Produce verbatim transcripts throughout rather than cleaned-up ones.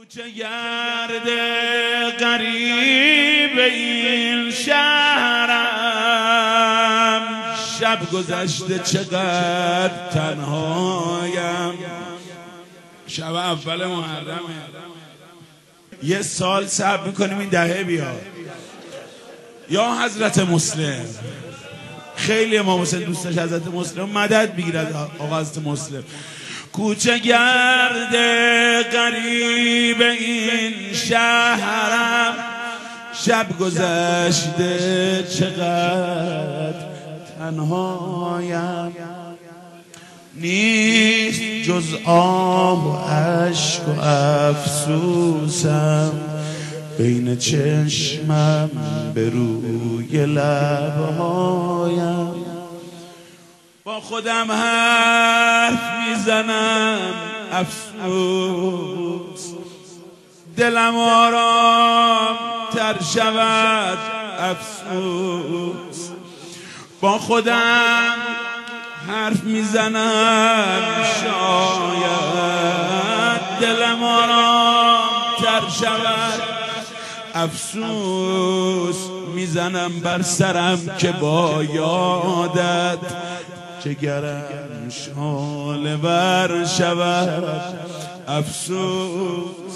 کوچه گرد غریب این شهرم، شب گذشته چقدر تنهایم. شب اول محرمه، یه سال صبر میکنیم این دهه بیاد. یا حضرت مسلم، خیلی امام حسین دوست داشت حضرت مسلم، مدد بگیرد آقا حضرت مسلم. کوچه گرد غریب این شهرم، شب گذشته چقدر تنهایم. نیست جز آه و اشک و افسوسم، بین چشمم به روی لبهایم. با خودم حرف میزنم افسوس، دلم آرام تر شود افسوس. با خودم حرف میزنم شاید دلم آرام تر شود افسوس. میزنم بر سرم که با یادت جگرم شعله ور شود افسوس.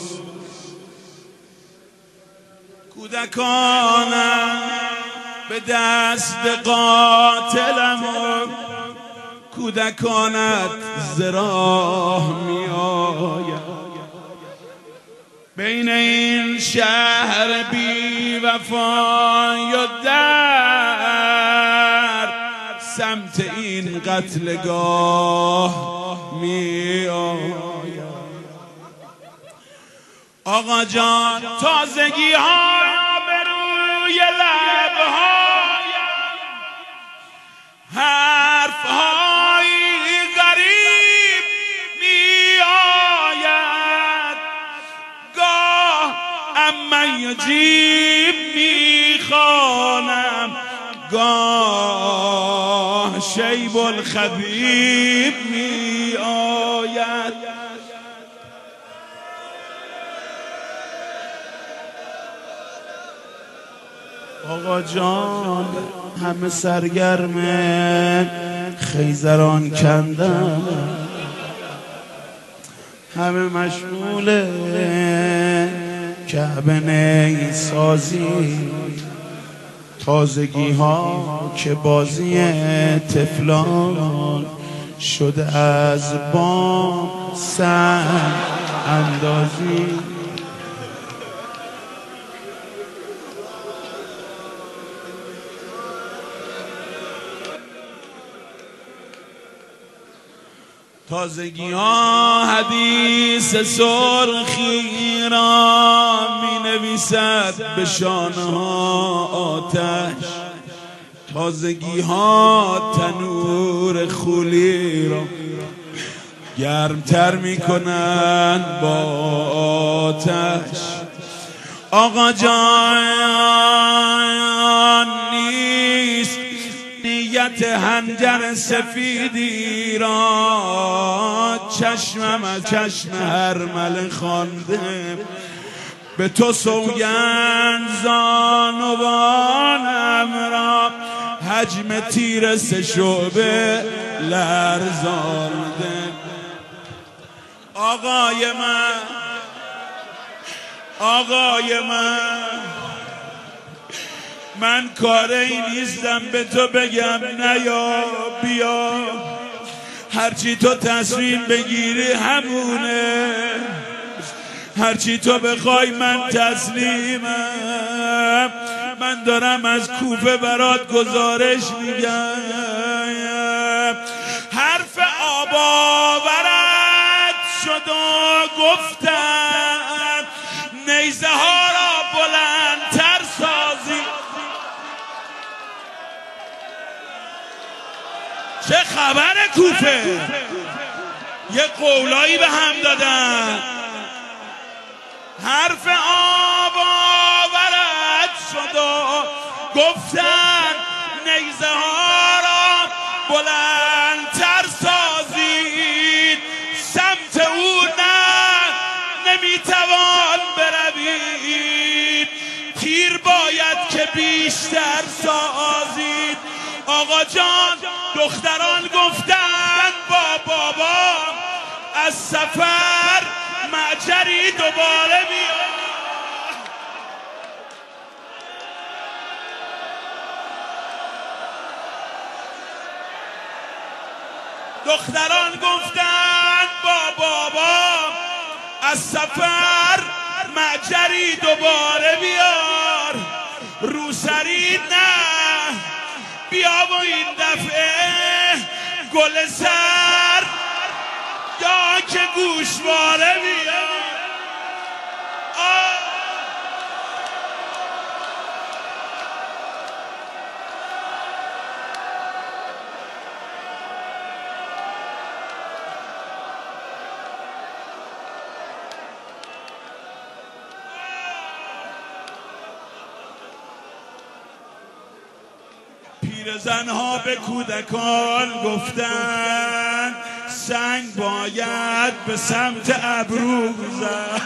کودکانم به دست قاتلم و کودکانت ز راه می آید. بین این شهر بی وفای و در سمت این قتلگاه می آید. آقا جان تازگی ها به روی لبهایم، حرف های غریب می آید. گاه اما یجیب می خوانم، گاه شیب الخبیب می آید. آقا جان همه سرگرم خیزران کندن، همه مشغول کعبه نی سازی. تازگی ها که بازی طفلان شده از بام سنگ اندازی. تازگی ها حدیث سرخی را می نویسد به شانه ها آتش. تازگی ها تنور خولی را گرمتر می کنند با آتش. آقا جان نیست نیت هنجر سفیدی را، چشمم از چشم هرمله خوانده. به تو سوگند زانوانم را، حجم تیر سه شعبه لرزانده. آقای من آقای من من کاری نیستم به تو بگم نیا بیا، هرچی تو تصمیم بگیری همونه، هرچی تو بخوای من تسلیمم. من دارم از کوفه برات گزارش میگم، حرف آب آورد شد و گفتم نیزه ها را بلندتر سازی. چه خبر کوفه؟ یه قولایی به هم دادن. حرف آب آورد شد و گفتن نیزه ها را بلندتر سازید. سمت او نه نمیتوان توان بروید، تیر باید که بیشتر سازید. آقا جان دختران گفتن با بابا از سفر معجری دوباره بیاد. دختران گفتن با بابا از سفر معجری دوباره بیار. روسری نه بیا و این دفعه گل سر یا که گوشواره بیار. پیرزنها به کودکان گفتن سنگ باید به سمت ابرو زد.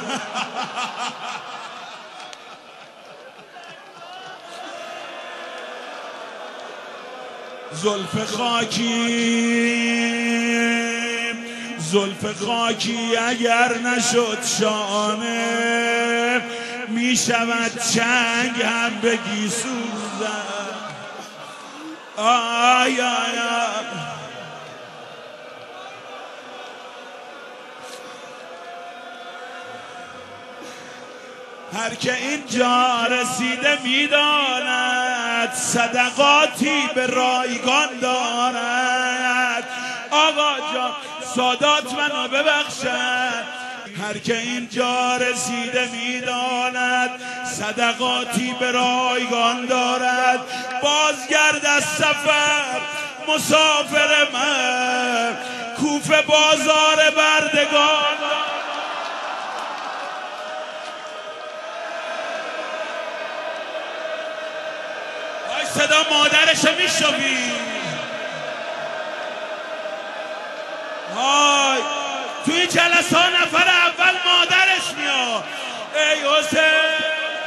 زلف خاکی زلف خاکی اگر نشد شانه می شود چنگ هم به گیسو زد. آی آی آی هر که اینجا رسیده میداند صدقاتی به رایگان دارد. آقا جان سادات منو ببخشد. هر که اینجا رسیده میداند صدقاتی به رایگان دارد. بازگرد از سفر مسافر من، کوفه بازار بردگان. وای صدا مادرشو میشنوی؟ وای توی جلسه نفر اول مادرش میاد. ای حسین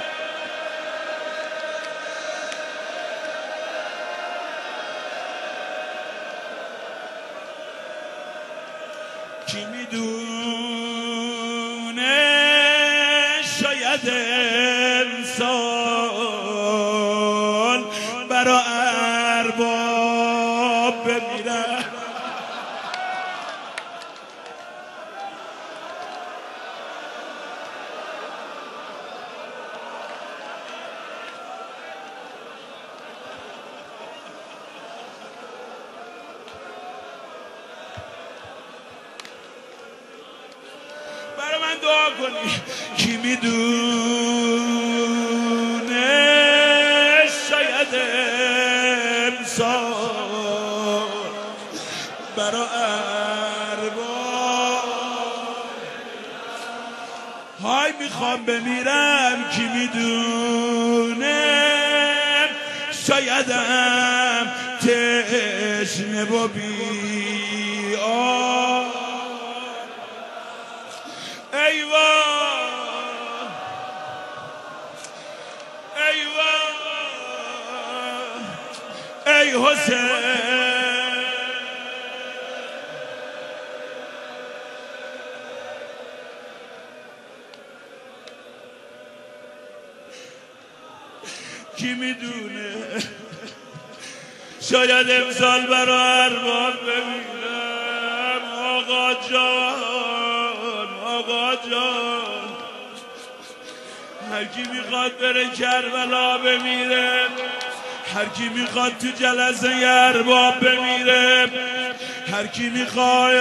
کی میدونه شاید انسان برا ارباب بمیره. دعا کنی. کی میدونه شاید امسال برا ارباب های میخوام بمیرم. کی میدونه شایدم تشنه و بی آب. ای حسین کی میدونه شاید امسال برا ارباب بمیرم. آقا جان آقا جان هر کی میخواد بره کربلا بمیره، هر کی میخواد تو جلسه ارباب بمیره، هر کی میخواد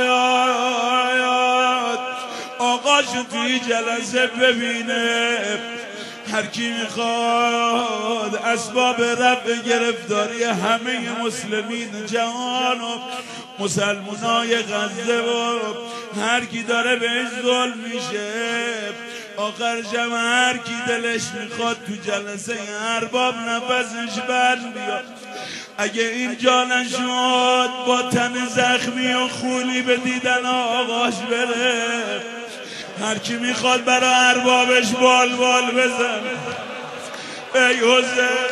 آقاشو توی جلسه ببینه، هر کی میخواد اسباب رفع گرفتاری همه مسلمین جهان و مسلمانای غزه و هر کی داره بهش ظلم میشه، آخر جمع هر کی دلش میخواد تو جلسه ارباب نفسش بند بیاد. اگه اینجا نشد با تن زخمی و خونی به دیدن آقاش بره، هر کی میخواد برای اربابش بال بال بزن. ای حسین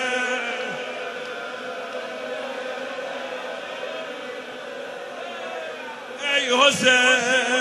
ای حسین